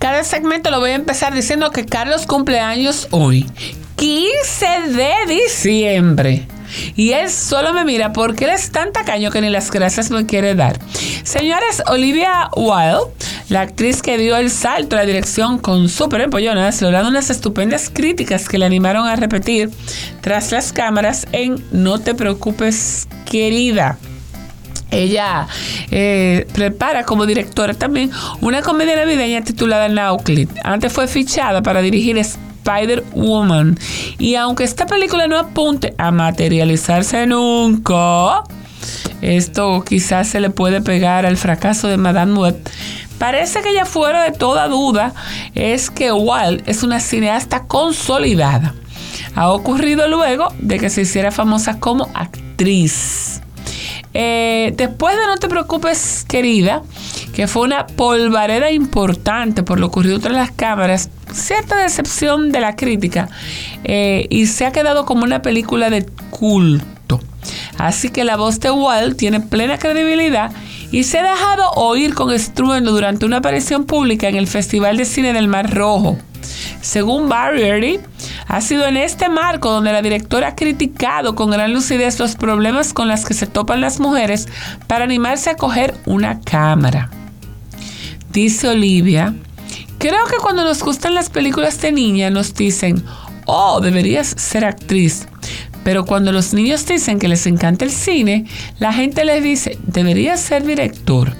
Cada segmento lo voy a empezar diciendo que Carlos cumple años hoy, 15 de diciembre. Y él solo me mira porque él es tan tacaño que ni las gracias me quiere dar. Señores, Olivia Wilde, la actriz que dio el salto a la dirección con Súper Empollonas, logrando unas estupendas críticas que le animaron a repetir tras las cámaras en No te preocupes, querida. Ella prepara como directora también una comedia navideña titulada Nauclid. Antes fue fichada para dirigir Spider-Woman. Y aunque esta película no apunte a materializarse nunca, esto quizás se le puede pegar al fracaso de Madame Web. Parece que ya fuera de toda duda es que Wilde es una cineasta consolidada. Ha ocurrido luego de que se hiciera famosa como actriz. Después de No te preocupes, querida, que fue una polvareda importante por lo ocurrido tras las cámaras, cierta decepción de la crítica, y se ha quedado como una película de culto. Así que la voz de Wilde tiene plena credibilidad y se ha dejado oír con estruendo durante una aparición pública en el Festival de Cine del Mar Rojo. Según Variety, ha sido en este marco donde la directora ha criticado con gran lucidez los problemas con los que se topan las mujeres para animarse a coger una cámara. Dice Olivia: creo que cuando nos gustan las películas de niña nos dicen, oh, deberías ser actriz. Pero cuando los niños dicen que les encanta el cine, la gente les dice, deberías ser director.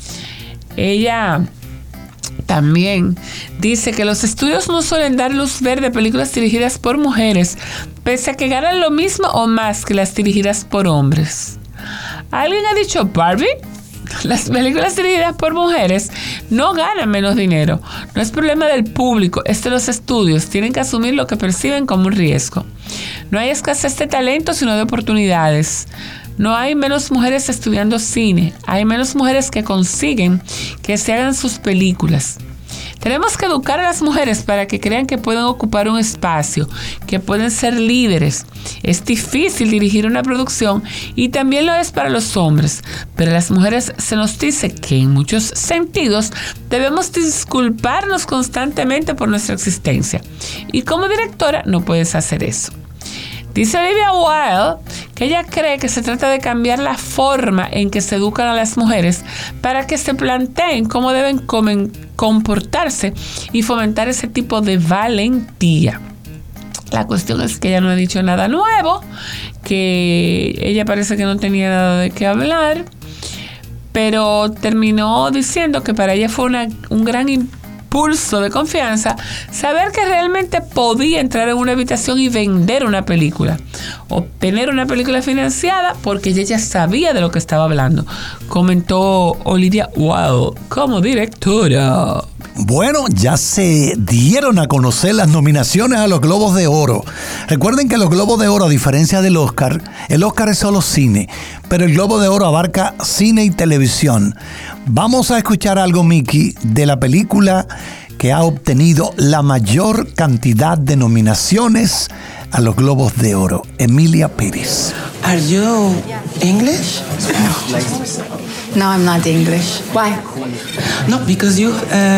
Ella también dice que los estudios no suelen dar luz verde a películas dirigidas por mujeres, pese a que ganan lo mismo o más que las dirigidas por hombres. ¿Alguien ha dicho Barbie? Las películas dirigidas por mujeres no ganan menos dinero. No es problema del público, es de los estudios. Tienen que asumir lo que perciben como un riesgo. No hay escasez de talento, sino de oportunidades. No hay menos mujeres estudiando cine. Hay menos mujeres que consiguen que se hagan sus películas. Tenemos que educar a las mujeres para que crean que pueden ocupar un espacio, que pueden ser líderes. Es difícil dirigir una producción y también lo es para los hombres, pero a las mujeres se nos dice que en muchos sentidos debemos disculparnos constantemente por nuestra existencia. Y como directora no puedes hacer eso. Dice Olivia Wilde que ella cree que se trata de cambiar la forma en que se educan a las mujeres para que se planteen cómo deben comportarse y fomentar ese tipo de valentía. La cuestión es que ella no ha dicho nada nuevo, que ella parece que no tenía nada de qué hablar, pero terminó diciendo que para ella fue un gran impulso de confianza saber que realmente podía entrar en una habitación y vender una película, obtener una película financiada, porque ella ya sabía de lo que estaba hablando, comentó Olivia Wilde como directora. Bueno, ya se dieron a conocer las nominaciones a los Globos de Oro. Recuerden que los Globos de Oro, a diferencia del Oscar, el Oscar es solo cine, pero el Globo de Oro abarca cine y televisión. Vamos a escuchar algo, Miki, de la película que ha obtenido la mayor cantidad de nominaciones a los Globos de Oro, Emilia Pérez. Are you English? No, I'm not English. Why? No, because you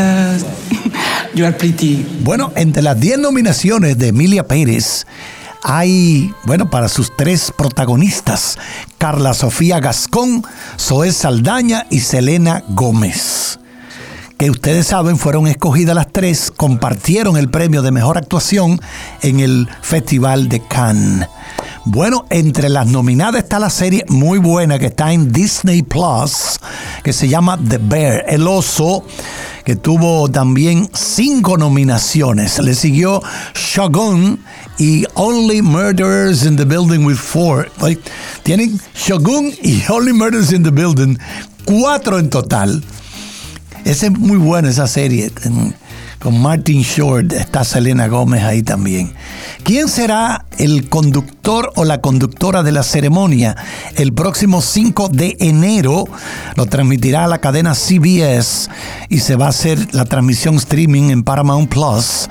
are pretty. Bueno, entre las 10 nominaciones de Emilia Pérez hay, para sus 3 protagonistas, Carla Sofía Gascón, Zoe Saldaña y Selena Gómez, que ustedes saben fueron escogidas las 3, compartieron el premio de mejor actuación en el Festival de Cannes. Bueno, entre las nominadas está la serie muy buena que está en Disney Plus, que se llama The Bear, el oso, que tuvo también 5 nominaciones. Le siguió Shogun y Only Murders in the Building with 4. Tienen Shogun y Only Murders in the Building, 4 en total. Esa es muy buena, esa serie. Con Martin Short, está Selena Gómez ahí también. ¿Quién será el conductor o la conductora de la ceremonia? El próximo 5 de enero lo transmitirá la cadena CBS y se va a hacer la transmisión streaming en Paramount Plus.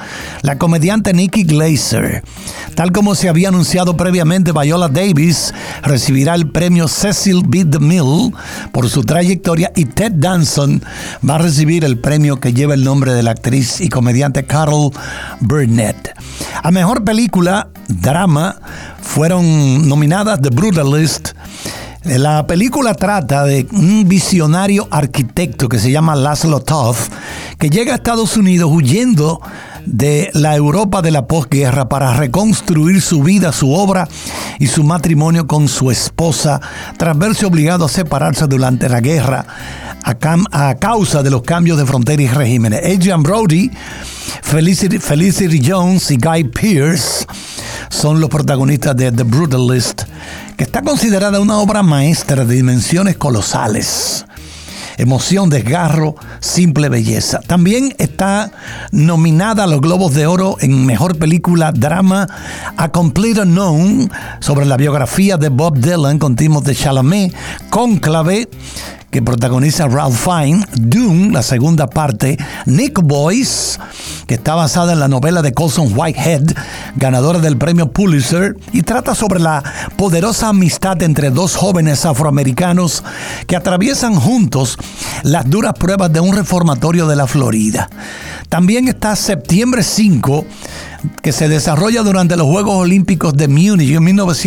la comediante Nikki Glaser. Tal como se había anunciado previamente, Viola Davis recibirá el premio Cecil B. DeMille por su trayectoria y Ted Danson va a recibir el premio que lleva el nombre de la actriz y comediante Carol Burnett. A mejor película, drama, fueron nominadas The Brutalist. La película trata de un visionario arquitecto que se llama Laszlo Toth, que llega a Estados Unidos huyendo de la Europa de la posguerra para reconstruir su vida, su obra y su matrimonio con su esposa, tras verse obligado a separarse durante la guerra a causa de los cambios de frontera y regímenes. Adrian Brody, Felicity Jones y Guy Pearce son los protagonistas de The Brutalist, que está considerada una obra maestra de dimensiones colosales. Emoción, desgarro, simple belleza. También está nominada a los Globos de Oro en Mejor Película Drama A Complete Unknown, sobre la biografía de Bob Dylan con Timothée Chalamet, Cónclave, que protagoniza Ralph Fiennes, Dune, la segunda parte, Nick Boyce, que está basada en la novela de Colson Whitehead, ganadora del premio Pulitzer, y trata sobre la poderosa amistad entre dos jóvenes afroamericanos que atraviesan juntos las duras pruebas de un reformatorio de la Florida. También está Septiembre 5, que se desarrolla durante los Juegos Olímpicos de Múnich en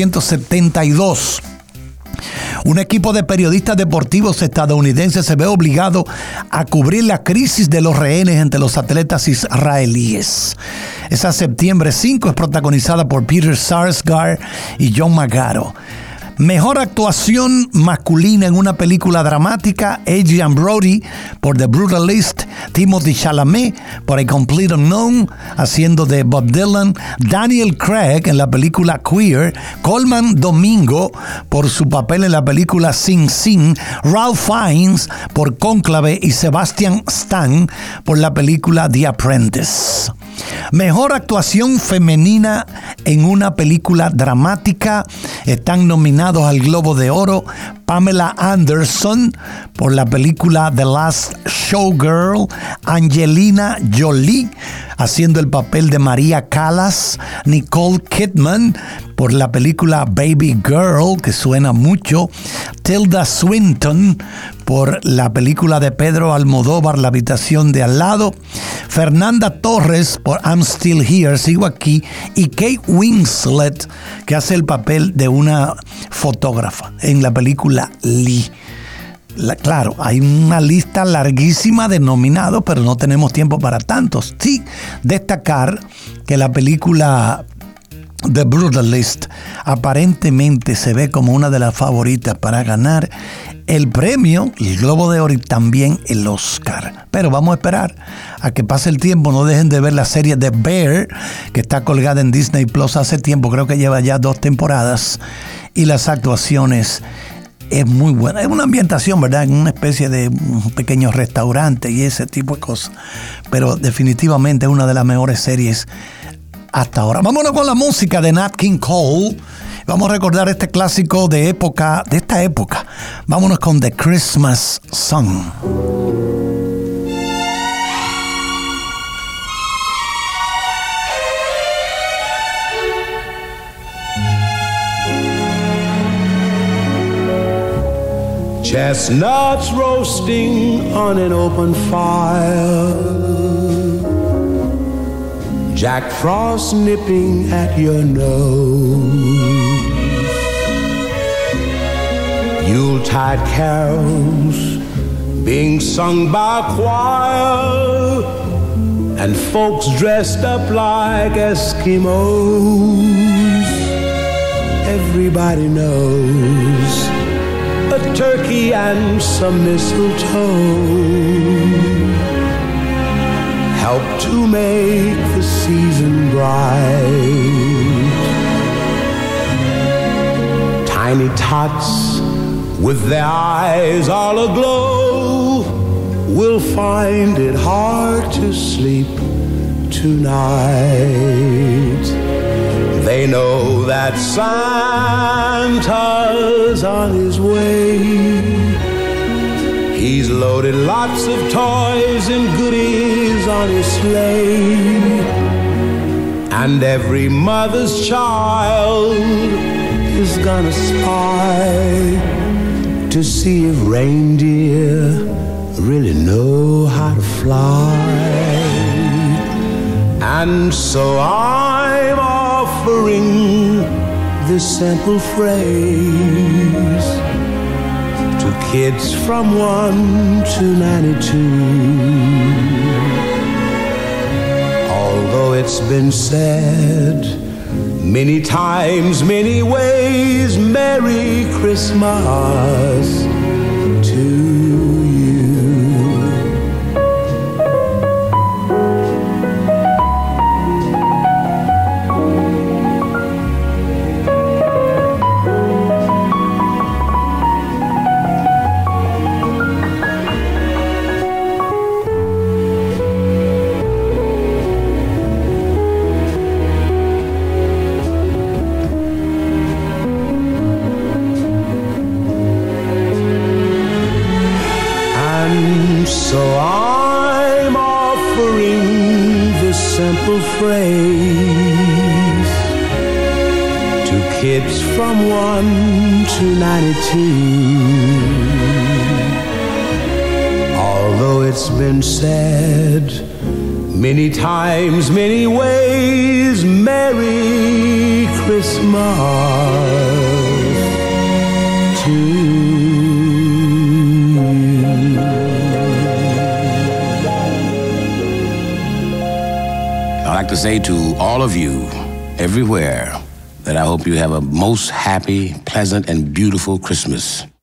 1972. Un equipo de periodistas deportivos estadounidenses se ve obligado a cubrir la crisis de los rehenes entre los atletas israelíes. Esa Septiembre 5 es protagonizada por Peter Sarsgaard y John Magaro. Mejor actuación masculina en una película dramática, Adrian Brody por The Brutalist, Timothée Chalamet por A Complete Unknown, haciendo de Bob Dylan, Daniel Craig en la película Queer, Colman Domingo por su papel en la película Sing Sing, Ralph Fiennes por Cónclave y Sebastian Stan por la película The Apprentice. Mejor actuación femenina en una película dramática, están nominados al Globo de Oro Pamela Anderson por la película The Last Showgirl, Angelina Jolie haciendo el papel de María Callas, Nicole Kidman por la película Baby Girl, que suena mucho, Tilda Swinton por la película de Pedro Almodóvar, La habitación de al lado, Fernanda Torres por I'm Still Here, sigo aquí, y Kate Winslet, que hace el papel de una fotógrafa en la película Lee. Claro, hay una lista larguísima de nominados, pero no tenemos tiempo para tantos. Sí, destacar que la película The Brutalist aparentemente se ve como una de las favoritas para ganar el premio, el Globo de Oro y también el Oscar. Pero vamos a esperar a que pase el tiempo. No dejen de ver la serie The Bear, que está colgada en Disney Plus hace tiempo, creo que lleva ya 2 temporadas, y las actuaciones es muy buena. Es una ambientación, ¿verdad? En una especie de un pequeño restaurante y ese tipo de cosas. Pero definitivamente es una de las mejores series hasta ahora. Vámonos con la música de Nat King Cole. Vamos a recordar este clásico de esta época. Vámonos con The Christmas Song. Chestnuts roasting on an open fire, Jack Frost nipping at your nose, Yuletide carols being sung by a choir, and folks dressed up like Eskimos. Everybody knows a turkey and some mistletoe help to make the season bright. Tiny tots with their eyes all aglow will find it hard to sleep tonight. They know that Santa's on his way. He's loaded lots of toys and goodies on his sleigh. And every mother's child is gonna spy to see if reindeer really know how to fly. And so I'm offering this simple phrase to kids from 1 to 92. Although it's been said many times, many ways, Merry Christmas to you. So I'm offering this simple phrase to kids from 1 to 92. Although it's been said many times, many ways, Merry Christmas to you. I'd like to say to all of you everywhere that I hope you have a most happy, pleasant, and beautiful Christmas.